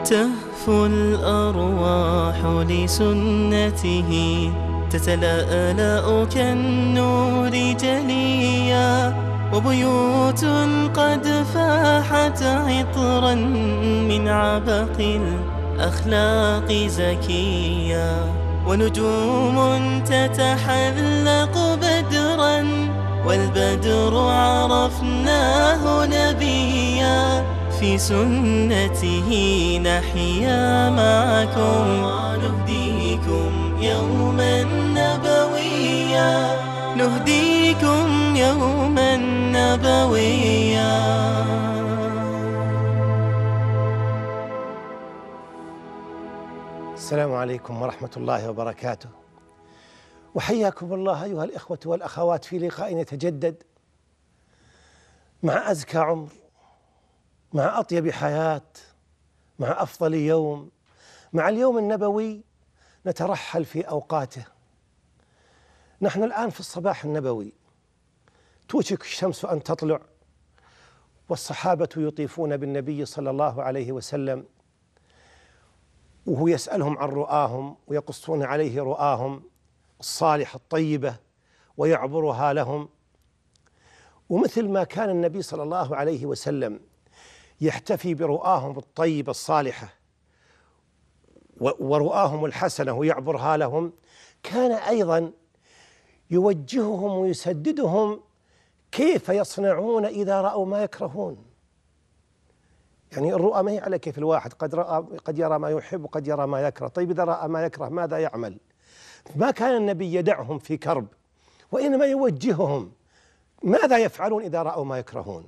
تهفو الأرواح لسنته، تتلألأ كالنور جليا، وبيوت قد فاحت عطرا من عبق الأخلاق زكيا، ونجوم تتحلق بدرا، والبدر عرفناه نبيا، في سنته نحيا معكم، نهديكم يوما نبويا، نهديكم يوما نبويا. السلام عليكم ورحمة الله وبركاته، وحياكم الله أيها الإخوة والأخوات في لقاء يتجدد مع أزكى عمر، مع أطيب حياة، مع أفضل يوم، مع اليوم النبوي نترحل في أوقاته. نحن الآن في الصباح النبوي، توشك الشمس أن تطلع، والصحابة يطيفون بالنبي صلى الله عليه وسلم، وهو يسألهم عن رؤاهم ويقصون عليه رؤاهم الصالحة الطيبة ويعبرها لهم. ومثل ما كان النبي صلى الله عليه وسلم يحتفي برؤاهم الطيبة الصالحة ورؤاهم الحسنة ويعبرها لهم، كان أيضا يوجههم ويسددهم كيف يصنعون إذا رأوا ما يكرهون. يعني الرؤى ما هي على كيف الواحد، قد يرى ما يحب وقد يرى ما يكره. طيب إذا رأى ما يكره ماذا يعمل؟ ما كان النبي يدعهم في كرب، وإنما يوجههم ماذا يفعلون إذا رأوا ما يكرهون.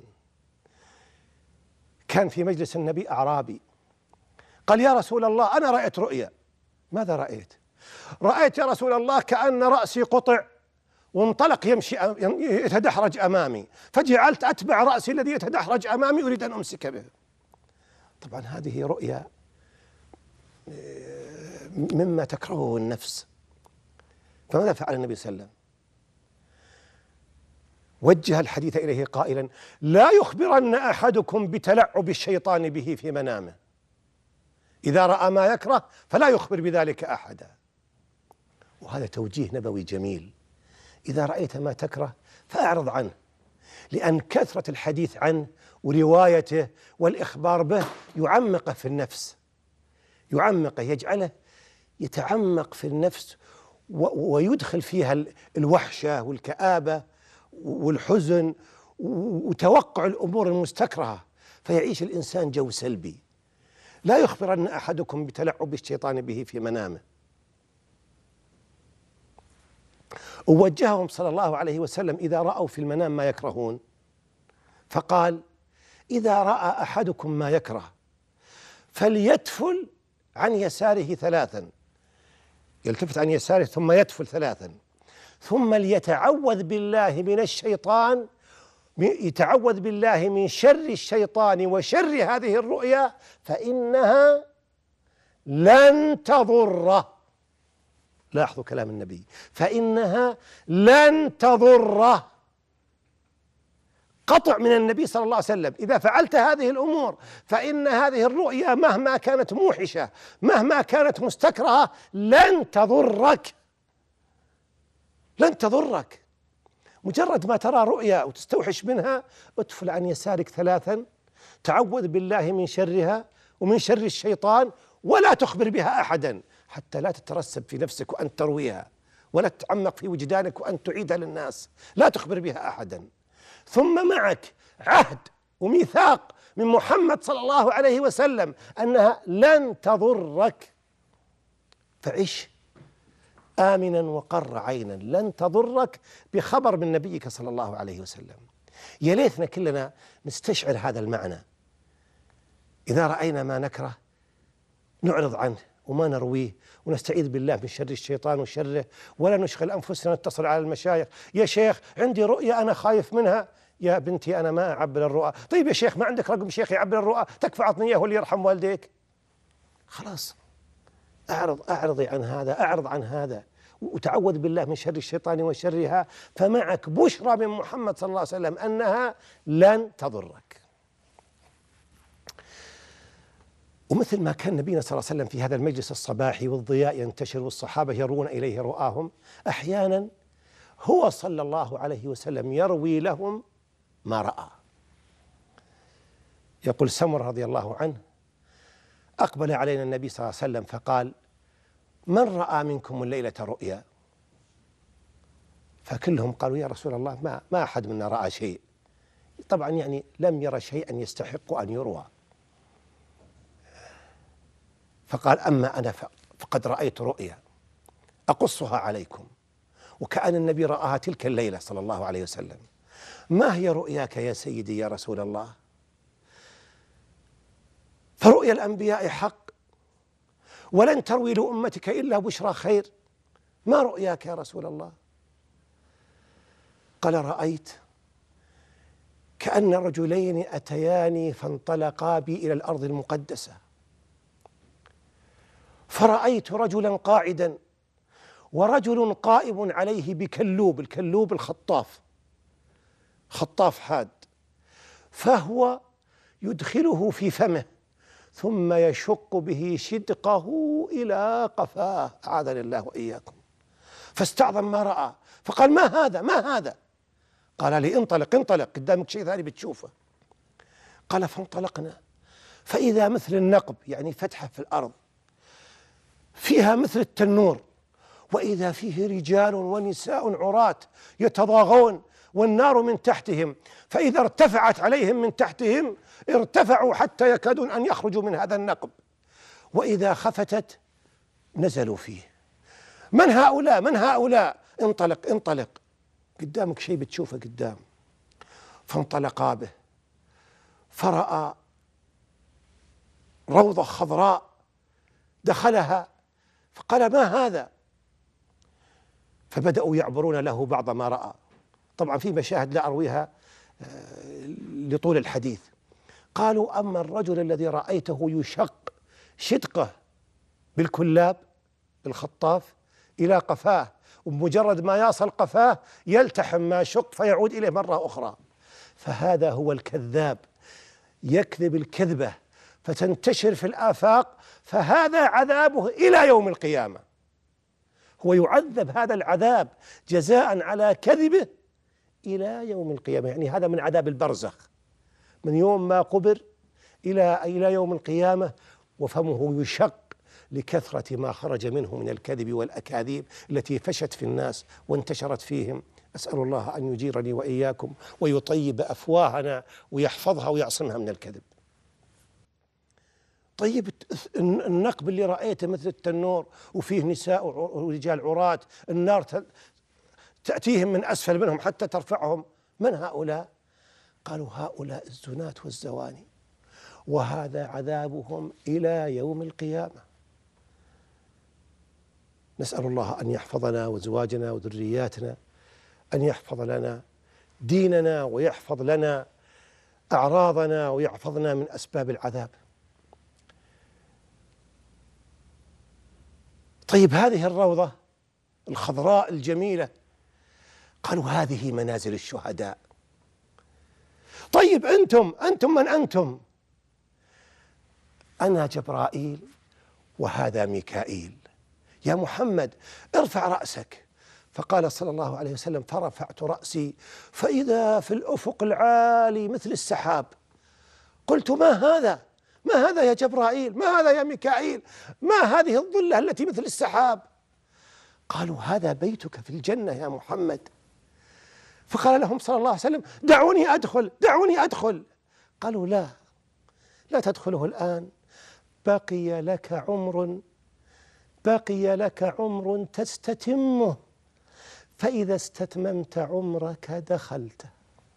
كان في مجلس النبي أعرابي قال: يا رسول الله أنا رأيت رؤيا. ماذا رأيت؟ رأيت يا رسول الله كأن رأسي قطع وانطلق يمشي يتدحرج أمامي، فجعلت أتبع رأسي الذي يتدحرج أمامي أريد أن أمسك به. طبعا هذه رؤيا مما تكرهه النفس. فماذا فعل النبي صلى الله عليه وسلم؟ وجه الحديث إليه قائلا: لا يخبرن أحدكم بتلعب الشيطان به في منامه. إذا رأى ما يكره فلا يخبر بذلك أحدا. وهذا توجيه نبوي جميل. إذا رأيت ما تكره فأعرض عنه، لأن كثرة الحديث عنه وروايته والإخبار به يعمقه في النفس، يعمقه، يجعله يتعمق في النفس ويدخل فيها الوحشة والكآبة والحزن وتوقع الأمور المستكرهة، فيعيش الإنسان جو سلبي. لا يخبرن أحدكم بتلعب الشيطان به في منامه. ووجههم صلى الله عليه وسلم إذا رأوا في المنام ما يكرهون، فقال: إذا رأى أحدكم ما يكره فليتفل عن يساره ثلاثا، يلتفت عن يساره ثم يتفل ثلاثا، ثم ليتعوذ بالله من الشيطان، يتعوذ بالله من شر الشيطان وشر هذه الرؤيا، فإنها لن تضره. لاحظوا كلام النبي: فإنها لن تضره. قطع من النبي صلى الله عليه وسلم: إذا فعلت هذه الأمور فإن هذه الرؤيا مهما كانت موحشة، مهما كانت مستكرهة، لن تضرك، لن تضرك. مجرد ما ترى رؤيا وتستوحش منها، اتفل عن يسارك ثلاثا، تعوذ بالله من شرها ومن شر الشيطان، ولا تخبر بها أحدا، حتى لا تترسب في نفسك وأن ترويها، ولا تتعمق في وجدانك وأن تعيدها للناس. لا تخبر بها أحدا. ثم معك عهد وميثاق من محمد صلى الله عليه وسلم أنها لن تضرك، فعش آمنا وقر عينا، لن تضرك بخبر من نبيك صلى الله عليه وسلم. يا ليتنا كلنا نستشعر هذا المعنى. إذا رأينا ما نكره نعرض عنه وما نرويه، ونستعيذ بالله من شر الشيطان وشره، ولا نشغل أنفسنا نتصل على المشايخ: يا شيخ عندي رؤيا أنا خايف منها. يا بنتي أنا ما أعبر الرؤى. طيب يا شيخ ما عندك رقم شيخ يعبر الرؤى؟ تكفى عطني إياه واللي يرحم والديك. خلاص، أعرضي عن هذا، أعرض عن هذا، وتعوذ بالله من شر الشيطان وشرها، فمعك بشرى من محمد صلى الله عليه وسلم أنها لن تضرك. ومثل ما كان نبينا صلى الله عليه وسلم في هذا المجلس الصباحي والضياء ينتشر والصحابة يرون إليه رؤاهم، أحيانا هو صلى الله عليه وسلم يروي لهم ما رأى. يقول سمرة رضي الله عنه: أقبل علينا النبي صلى الله عليه وسلم فقال: من رأى منكم الليلة رؤيا؟ فكلهم قالوا: يا رسول الله ما أحد منا رأى شيء. طبعا يعني لم يرى شيئا يستحق أن يروى. فقال: أما أنا فقد رأيت رؤيا أقصها عليكم. وكأن النبي رآها تلك الليلة صلى الله عليه وسلم. ما هي رؤياك يا سيدي يا رسول الله؟ فرؤيا الأنبياء حق، ولن تروي لأمتك إلا بشرى خير. ما رؤياك يا رسول الله؟ قال: رأيت كأن رجلين أتياني فانطلقا بي إلى الأرض المقدسة، فرأيت رجلا قاعدا ورجل قائم عليه بكلوب، الكلوب الخطاف، خطاف حاد، فهو يدخله في فمه ثم يشق به شدقه إلى قفاه، أعاذنا الله وإياكم. فاستعظم ما رأى فقال: ما هذا ما هذا؟ قال لي: انطلق انطلق، قدامك شيء ثاني بتشوفه. قال: فانطلقنا فإذا مثل النقب، يعني فتحة في الأرض فيها مثل التنور، وإذا فيه رجال ونساء عراة يتضاغون والنار من تحتهم، فإذا ارتفعت عليهم من تحتهم ارتفعوا حتى يكادون أن يخرجوا من هذا النقب، وإذا خفتت نزلوا فيه. من هؤلاء من هؤلاء؟ انطلق انطلق، قدامك شيء بتشوفه قدام. فانطلقا به فرأى روضة خضراء دخلها، فقال: ما هذا؟ فبدأوا يعبرون له بعض ما رأى. طبعا في مشاهد لا أرويها لطول الحديث. قالوا: أما الرجل الذي رأيته يشق شدقه بالكلاب الخطاف إلى قفاه، وبمجرد ما يصل قفاه يلتحم ما شق فيعود إليه مرة أخرى، فهذا هو الكذاب، يكذب الكذبة فتنتشر في الآفاق، فهذا عذابه إلى يوم القيامة. هو يعذب هذا العذاب جزاء على كذبه إلى يوم القيامة، يعني هذا من عذاب البرزخ، من يوم ما قبر إلى يوم القيامة، وفمه يشق لكثرة ما خرج منه من الكذب والأكاذيب التي فشت في الناس وانتشرت فيهم. أسأل الله أن يجيرني وإياكم ويطيب أفواهنا ويحفظها ويعصمها من الكذب. طيب النقب اللي رأيته مثل التنور وفيه نساء ورجال عراة، النار تأتيهم من أسفل منهم حتى ترفعهم، من هؤلاء؟ قالوا: هؤلاء الزناة والزواني، وهذا عذابهم إلى يوم القيامة. نسأل الله أن يحفظنا وزواجنا وذرياتنا، أن يحفظ لنا ديننا ويحفظ لنا أعراضنا ويحفظنا من أسباب العذاب. طيب هذه الروضة الخضراء الجميلة، قالوا: هذه منازل الشهداء. طيب أنتم من أنتم؟ أنا جبرائيل وهذا ميكائيل. يا محمد ارفع رأسك. فقال صلى الله عليه وسلم: فرفعت رأسي فإذا في الأفق العالي مثل السحاب. قلت: ما هذا؟ ما هذا يا جبرائيل؟ ما هذا يا ميكائيل؟ ما هذه الظلة التي مثل السحاب؟ قالوا: هذا بيتك في الجنة يا محمد. فقال لهم صلى الله عليه وسلم: دعوني أدخل دعوني أدخل. قالوا: لا تدخله الآن، بقي لك عمر تستتمه، فإذا استتممت عمرك دخلته.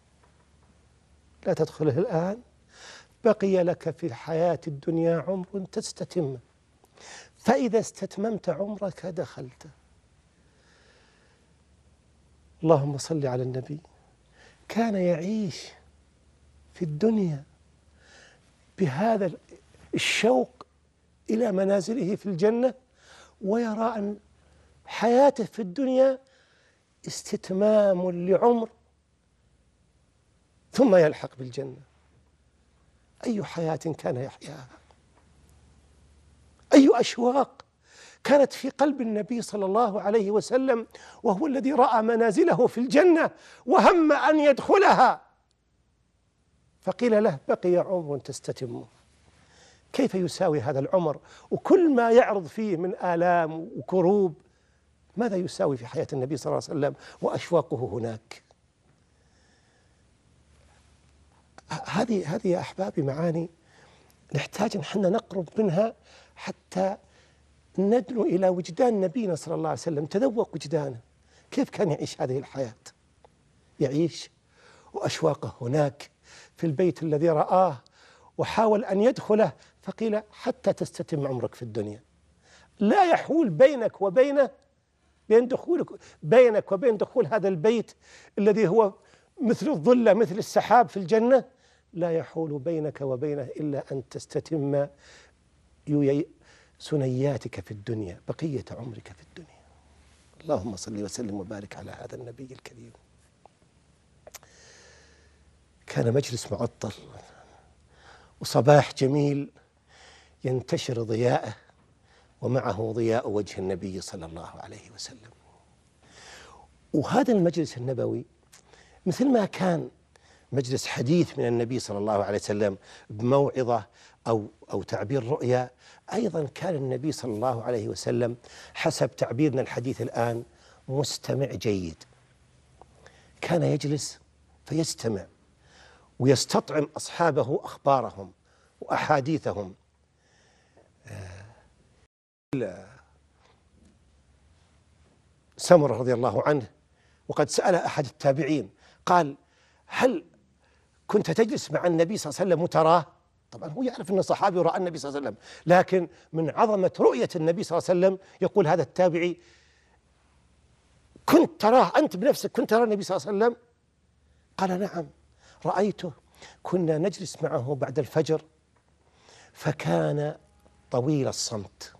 لا تدخله الآن، بقي لك في الحياة الدنيا عمر تستتمه، فإذا استتممت عمرك دخلته. اللهم صل على النبي. كان يعيش في الدنيا بهذا الشوق إلى منازله في الجنة، ويرى أن حياته في الدنيا استتمام لعمر ثم يلحق بالجنة. أي حياة كان يحياها؟ أي أشواق كانت في قلب النبي صلى الله عليه وسلم، وهو الذي رأى منازله في الجنة وهم أن يدخلها، فقيل له بقي عمر تستتم. كيف يساوي هذا العمر وكل ما يعرض فيه من آلام وكروب؟ ماذا يساوي في حياة النبي صلى الله عليه وسلم وأشواقه هناك؟ هذه يا أحبابي معاني نحتاج أن احنا نقرب منها حتى ندنو إلى وجدان نبينا صلى الله عليه وسلم. تذوق وجدانه، كيف كان يعيش هذه الحياة؟ يعيش وأشواقه هناك في البيت الذي رآه، وحاول أن يدخله فقيل حتى تستتم عمرك في الدنيا. لا يحول بينك وبين دخول هذا البيت الذي هو مثل الظلة مثل السحاب في الجنة، لا يحول بينك وبينه إلا أن تستتم سنياتك في الدنيا، بقية عمرك في الدنيا. اللهم صل وسلم وبارك على هذا النبي الكريم. كان مجلس معطر وصباح جميل ينتشر ضياءه، ومعه ضياء وجه النبي صلى الله عليه وسلم. وهذا المجلس النبوي مثل ما كان مجلس حديث من النبي صلى الله عليه وسلم بموعظة أو تعبير رؤيا، أيضا كان النبي صلى الله عليه وسلم حسب تعبيرنا الحديث الآن مستمع جيد. كان يجلس فيستمع ويستطعم أصحابه أخبارهم وأحاديثهم. سمرة رضي الله عنه وقد سأل أحد التابعين قال: هل كنت تجلس مع النبي صلى الله عليه وسلم وتراه؟ طبعا هو يعرف أن صحابي رأى النبي صلى الله عليه وسلم، لكن من عظمة رؤية النبي صلى الله عليه وسلم يقول هذا التابعي: كنت تراه أنت بنفسك، كنت ترى النبي صلى الله عليه وسلم؟ قال: نعم رأيته، كنا نجلس معه بعد الفجر فكان طويل الصمت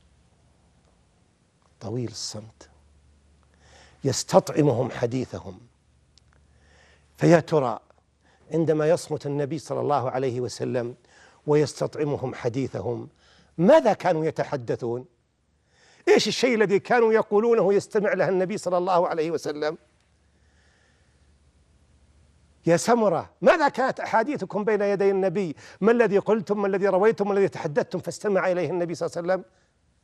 يستطعمهم حديثهم. فيا ترى عندما يصمت النبي صلى الله عليه وسلم ويستطعمهم حديثهم ماذا كانوا يتحدثون؟ إيش الشيء الذي كانوا يقولونه يستمع له النبي صلى الله عليه وسلم؟ يا سمرة، ماذا كانت أحاديثكم بين يدي النبي؟ ما الذي قلتم؟ ما الذي رويتم؟ ما الذي تحدثتم فاستمع إليه النبي صلى الله عليه وسلم؟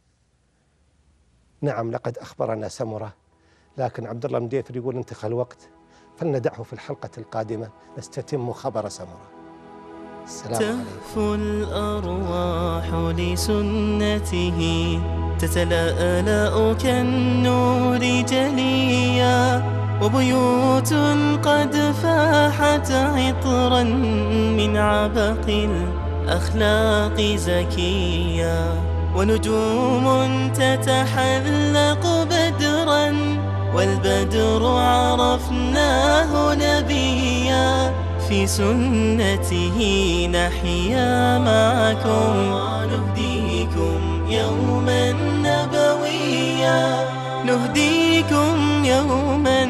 نعم لقد أخبرنا سمرة، لكن عبد الله بن ديفر يقول انتهى الوقت، فلندعه في الحلقة القادمة نستتم خبر سمرة. السلام عليكم. تهفو الأرواح لسنته، تتلألأ كالنور جليا، وبيوت قد فاحت عطرا من عبق الأخلاق زكيا، ونجوم تتحلق بدرا، والبدر عرفناه نبيا، في سنته نحيا معكم، نهديكم يوما نبويا، نهديكم يوما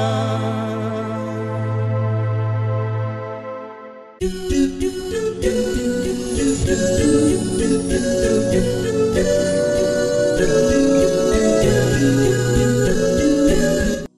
نبويا.